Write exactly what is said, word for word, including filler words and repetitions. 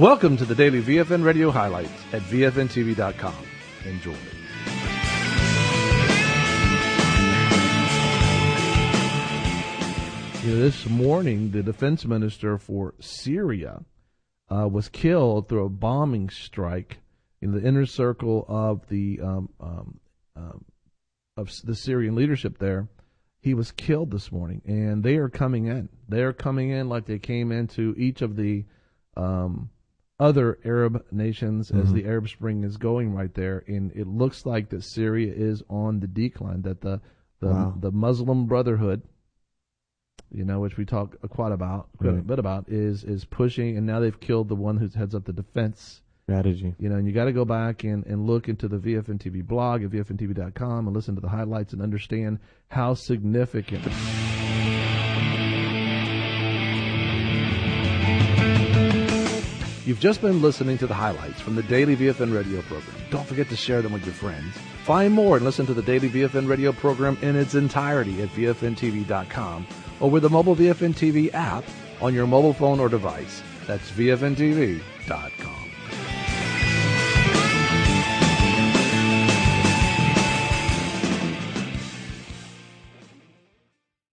Welcome to the daily V F N Radio highlights at V F N T V dot com. Enjoy. You know, this morning, the defense minister for Syria uh, was killed through a bombing strike in the inner circle of the um, um, um, of the Syrian leadership there. He was killed this morning, and they are coming in. They are coming in like they came into each of the um, other Arab nations mm-hmm. as the Arab Spring is going right there. And it looks like that Syria is on the decline, that the the, wow. the Muslim Brotherhood, you know, which we talk quite about, quite right. a bit about, is is pushing, and now they've killed the one who heads up the defense strategy. You know, and you got to go back and, and look into the V F N T V blog at V F N T V dot com and listen to the highlights and understand how significant. You've just been listening to the highlights from the daily V F N radio program. Don't forget to share them with your friends. Find more and listen to the daily V F N radio program in its entirety at V F N T V dot com or with the mobile V F N T V app on your mobile phone or device. That's V F N T V dot com.